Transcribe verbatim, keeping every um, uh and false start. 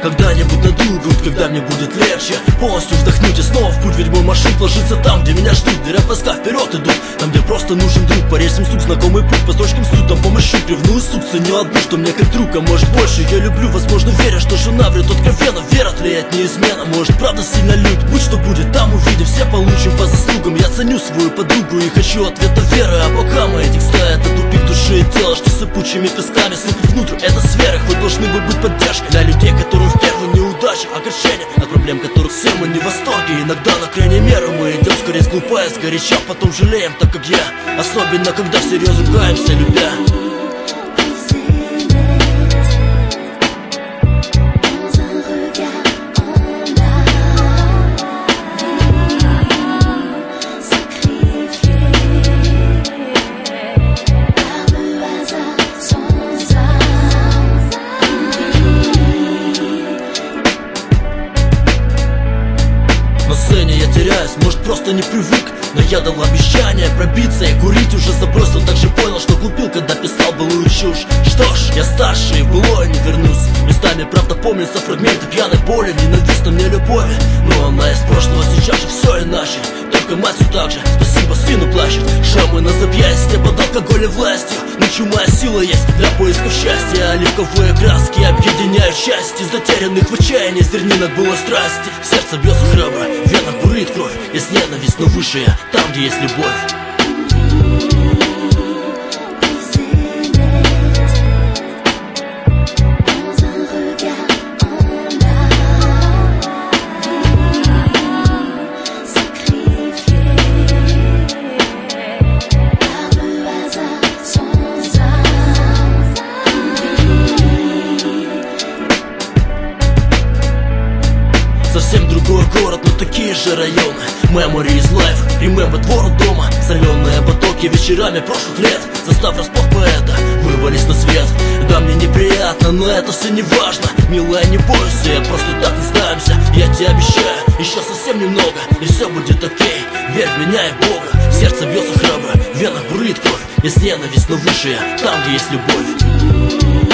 Когда-нибудь найду грудь, когда мне будет легче полностью вдохнуть и снова в путь. Ведь мой маршрут ложится там, где меня ждут, где рэп-войска вперед идут, там, где просто нужен друг. По рельсам сук, знакомый путь, по строчкам суть, там помощь ревную сук. Ценю одну, что мне как друг, а может больше. Я люблю, возможно, веря, что жена врет откровенно. Вера тлеет неизменно, может правда сильно любит. Будь что будет, там увидим, все получим по заслугам. Я ценю свою подругу и хочу ответа веры. А пока мы этих стоят, это тупик души и тела, что сыпучими песками сыпет внутрь. Это сфера, вы должны бы быть поддержкой для людей, которым в первую неудачи, огорчения, от проблем которых все мы не в восторге. Иногда на крайней меры мы идем скорее сглупая, сгоряча, потом жалеем, так как я. Особенно когда всерьез ругаемся, любя. На сцене я теряюсь, может просто не привык, но я дал обещание пробиться и курить уже забросил. Также понял, что глупил, когда писал былую чушь. Что ж, я старше и в былое не вернусь. Местами правда помнятся фрагменты пьяной боли, ненавистной мне любови, но она из прошлого, сейчас же все иначе. Только мать все так же, спасибо сыну плачет. Шрамы на запястье под алкоголь и властью, но чумная сила есть для поисков счастья. Оливковые краски объединяют счастье, затерянных в отчаянии зернинок было страсти. Сердце бьется храбро, в венах бурлит кровь. Есть ненависть, но высшая там, где есть любовь. Совсем другой город, но такие же районы. Memory is life, remember двор у дома. Соленые потоки вечерами прошлых лет, застав врасплох поэта, вырвались на свет. Да, мне неприятно, но это все не важно. Милая, не бойся, я просто так не сдамся. Я тебе обещаю, еще совсем немного, и все будет окей. Верь в меня и Бога. Сердце бьется храбро, в венах бурлит кровь. Есть ненависть, но высшая там, где есть любовь.